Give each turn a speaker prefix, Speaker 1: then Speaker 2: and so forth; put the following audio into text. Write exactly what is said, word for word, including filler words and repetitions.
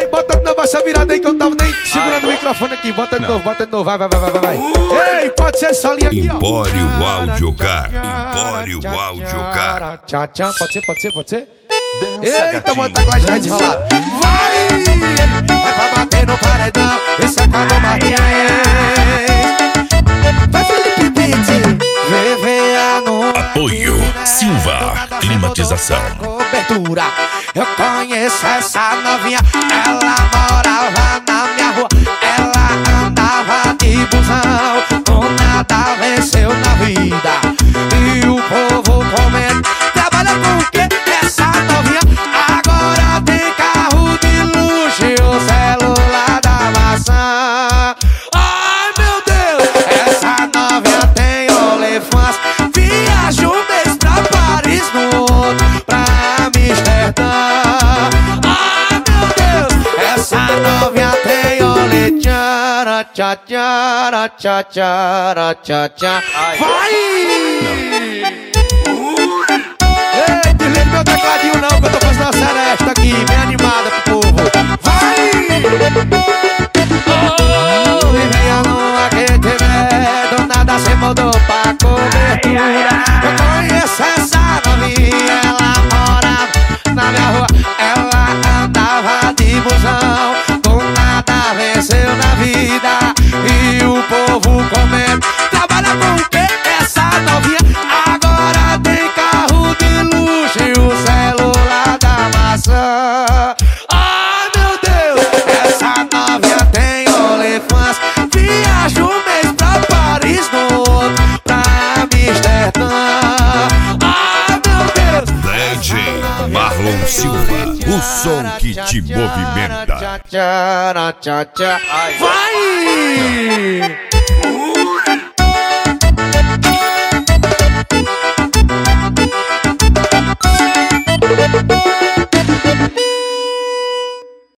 Speaker 1: Ei, bota de novo essa virada aí que eu tava nem segurando o microfone aqui. Bota de novo, bota de novo, vai, vai, vai, vai, vai. Ei, pode ser essa linha aqui, ó.
Speaker 2: Empório Audiocar. Empório Audiocar.
Speaker 1: Tchau, tchau, pode ser, pode ser, pode ser. Eita, mano, tá com a gente enrolado. Vai! Vai pra bater no paredão. Esse é Cadu Martins. Vai, Felipe Pitti. V V A no
Speaker 3: Apoio Silva Climatização.
Speaker 1: Cobertura. Eu conheço essa novinha. Ela morava na minha rua. Ela andava de busão. Com nada venceu na vida. E o povo comendo. Trabalha com o quê? Essa novinha agora tem carro de luxo e o celular da maçã. Ai meu Deus, essa novinha tem OnlyFans. Viaja um mês pra Paris, no outro pra Amsterdã. Ai meu Deus, essa novinha tem OnlyFans. Tchá, tchá, tchá, tchá, tchá, tchá. Vai! Ei, desliga meu tecladinho não, que eu tô fazendo uma seresta aqui, bem animada pro povo. Vai! Oh, e venha numa que tiver, do nada cê mudou pra cobertura. Eu conheço essa novinha, ela morava na minha rua. Ela andava de busão, com nada venceu na vida. E o povo comendo, trabalha com o quê? Essa novinha agora tem carro de luxo e o celular da maçã. Ai meu Deus, essa novinha tem OnlyFans. Viaja um mês pra Paris, no outro pra Amsterdã. Ai meu Deus,
Speaker 2: D J Marlon Silva, o som que te movimenta.
Speaker 1: Vai!